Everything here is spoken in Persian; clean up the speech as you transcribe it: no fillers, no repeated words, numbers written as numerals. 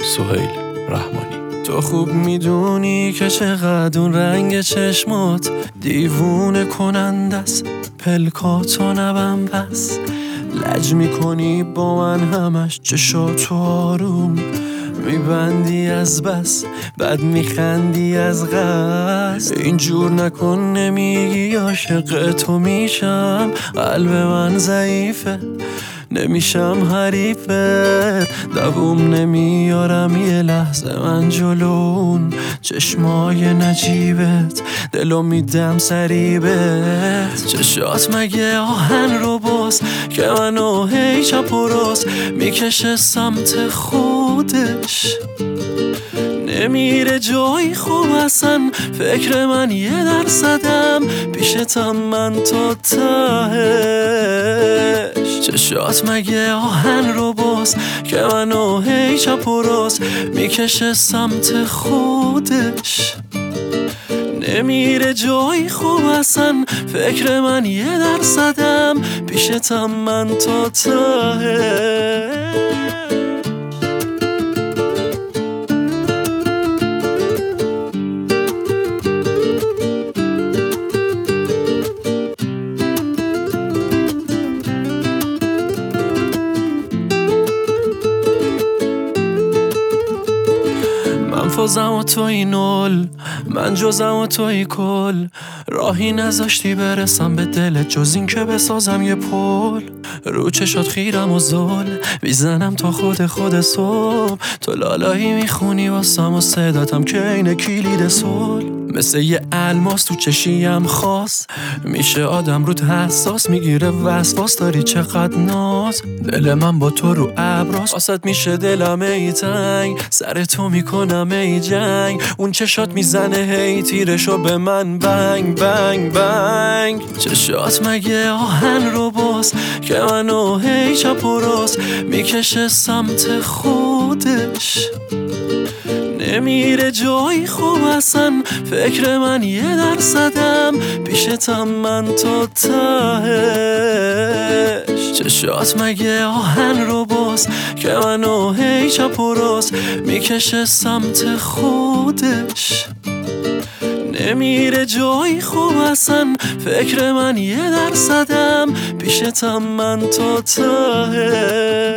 سهیل رحمانی. تو خوب میدونی که چقدر اون رنگ چشمات دیوونه کننده است، پلکاتو نبم بس لج میکنی با من همش، چشاتو آروم میبندی از بس، بعد میخندی از قصد. اینجور نکن، نمیگی عاشق تو میشم، قلب من ضعیفه نمیشم حریفت، دووم نمیارم یه لحظه من جلون چشمای نجیبت، دلو میدم سریبت. چشات مگه آهن رو باز که منو هی چپ و راست میکشه سمت خودش، نمیره جایی خوب اصلا، فکر من 1% پیشتم من تا تهش. چشات مگه آهن رو باز که منو هی چپ و راست میکشه سمت خودش، نمیره جایی خوب اصلا، فکر من 1% پیشتم من تا تهش. من فازم و توی نول، من جزم و توی کل، راهی نذاشتی برسم به دلت جز این که بسازم یه پل. رو چشات خیرم و زل میزنم تا خود صبح، تو لالایی میخونی واسم و صداتم که اینه کلید صلح. مثل یه الماس تو چشیم خاص میشه آدم رود حساس، میگیره وسواس داری چقدر ناز، دل من با تو رو ابراز، واسط میشه دلم ای تنگ، سر تو میکنم ای جنگ، اون چشات میزنه هی تیرشو به من بنگ بنگ بنگ. چشات مگه آهن رو باز که منو هی چپ و راست میکشه سمت خودش، نمیره جایی خوب اصلا، فکر من 1% پیشتم من تا تهش. چشات مگه آهن رو باز که منو هی چپ و راست میکشه سمت خودش، نمیره جایی خوب اصلا، فکر من 1% پیشتم من تا تهش.